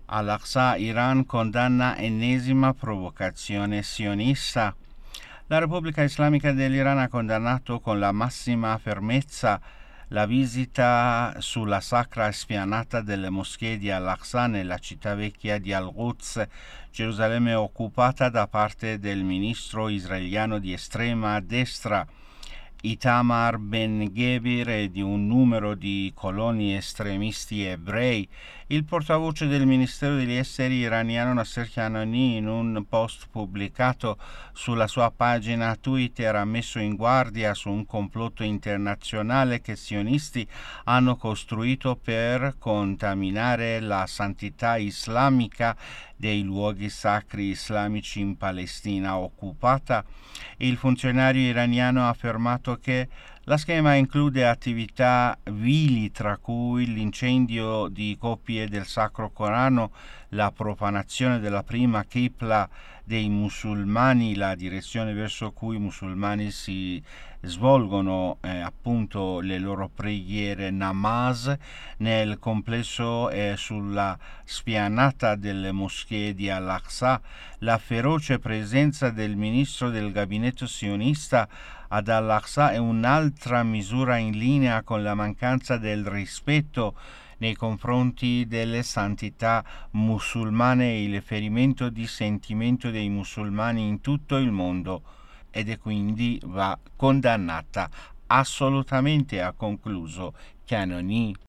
Al-Aqsa, Iran condanna ennesima provocazione sionista. La Repubblica Islamica dell'Iran ha condannato con la massima fermezza la visita sulla sacra spianata delle moschee di Al-Aqsa nella città vecchia di Al-Quds, Gerusalemme occupata da parte del ministro israeliano di estrema destra Itamar Ben-Gvir e di un numero di coloni estremisti ebrei. Il portavoce del Ministero degli Esteri iraniano Nasser Kanani, in un post pubblicato sulla sua pagina Twitter, ha messo in guardia su un complotto internazionale che sionisti hanno costruito per contaminare la santità islamica dei luoghi sacri islamici in Palestina occupata. Il funzionario iraniano ha affermato che la schema include attività vili, tra cui l'incendio di copie del Sacro Corano, la profanazione della prima Qibla dei musulmani, la direzione verso cui i musulmani si svolgono appunto le loro preghiere namaz nel complesso sulla spianata delle moschee di Al-Aqsa, la feroce presenza del ministro del gabinetto sionista ad Al-Aqsa è un'altra misura in linea con la mancanza del rispetto nei confronti delle santità musulmane e il ferimento di sentimento dei musulmani in tutto il mondo, ed è quindi va condannata assolutamente, ha concluso Kanani.